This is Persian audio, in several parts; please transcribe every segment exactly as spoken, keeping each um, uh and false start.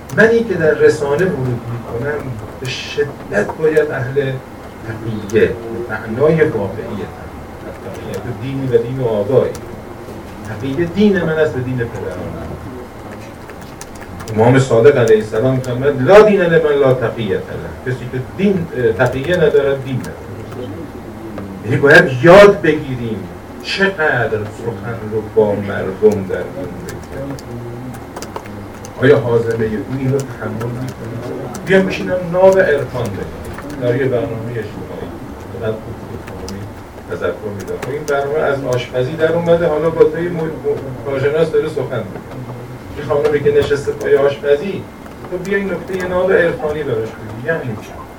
منی که در رسانه ورود میکنم به شدت باید اهل تقیه، معنای واقعی تقیه تو دینی و دین و آبایی. تقیه دین من است و دین پدرانم. امام صادق علیه السلام فرمود لا دین لمن لا تقیه له، کسی که دین تقیه ندارد دین ندارد. یعنی باید یاد بگیریم چقدر سخن رو با مردم در میون بگذاریم. آیا حازمه او این رو تحمل میکنه؟ بیام بشینم ناب عرفان بگیم در یه برنامه اجتماعی فقط خودخواهی تذکر میدم. این برنامه از آشپزی در اومده، حالا با توی کارشناس داره سخن میکنه. این خانمی که نشسته پای آشپزی تو بیا این نکته ناب عرفانی دارش بگیم. یعنی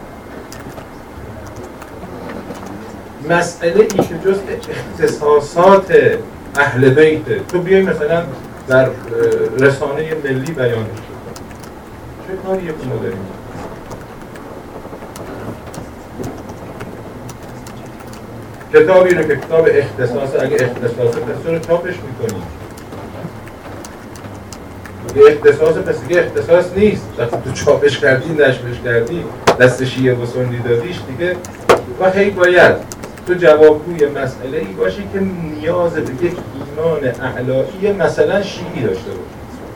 مسئله ای که جز اختصاصات اهل بیت تو بیای مثلا در رسانه ملی بیانش کنی، چه کاریه که ما داریم؟ کتابی رو که کتاب اختصاص، اگه اختصاص پس رو چاپش میکنی، اگه اختصاص پس دیگه اختصاص نیست. وقتی تو چاپش کردی، نشرش کردی، دست شیعه و سنی دادیش دیگه و خیلی باید تو جوابگوی مسئله ای باشی که نیاز به یک ایمان اعلایی مثلا شیعی داشته باشی.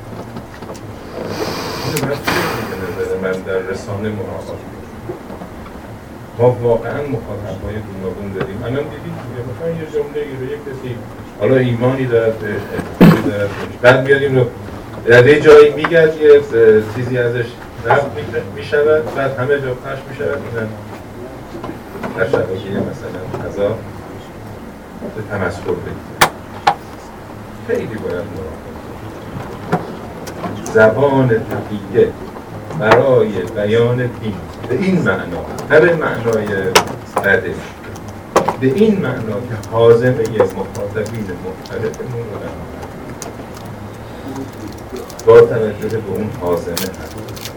من در رسانه مراقبت ما واقعا مخاطب‌های گوناگون داریم. الان دیدید مثلا یه جمله رو یک کسی حالا ایمانی دارد دارد بعد میاد این رو در یه جایی میگه یه چیزی ازش نقد میشود، بعد همه جا پخش میشود، اینن در شبکه مثلا قضا به تمسخر بگیره. خیلی باید مراقب. زبان تقیه برای بیان دین به این معنا، نه به معنای بعدش، به این معنا که حازمه مخاطبین مختلفمون رو با توجه به اون حازمه هست.